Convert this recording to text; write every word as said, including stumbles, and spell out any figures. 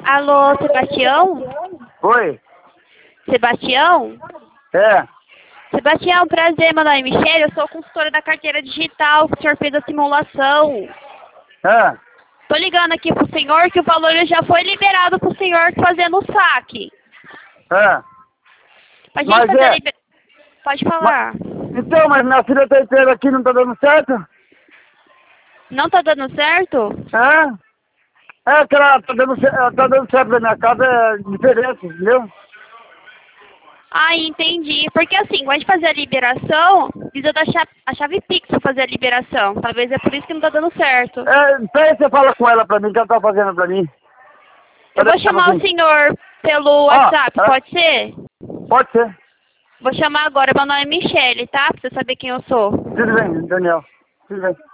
Alô, Sebastião? Oi? Sebastião? É. Sebastião, prazer, meu nome é Michele, eu sou consultora da carteira digital, que o senhor fez a simulação. É. Tô ligando aqui pro senhor que o valor já foi liberado pro senhor fazendo o saque. É. Pra gente Mas fazer é. a liber... Pode Mas, falar. então, mas minha filha tá inteira aqui, não tá dando certo? Não tá dando certo? É? É que ela tá dando, ce- ela tá dando certo na minha casa, é diferente, entendeu? Ah, entendi. Porque assim, quando a gente fazer a liberação, precisa da chave, a chave Pix pra fazer a liberação. Talvez é por isso que não tá dando certo. É, peraí, você fala com ela pra mim, que ela tá fazendo pra mim. Eu Peraí, vou só um chamar o pouquinho. senhor pelo Ó, WhatsApp, é, pode ser? pode ser. Vou chamar agora, meu nome é Michele, tá? Pra você saber quem eu sou. Tudo bem, Daniel. Tudo bem.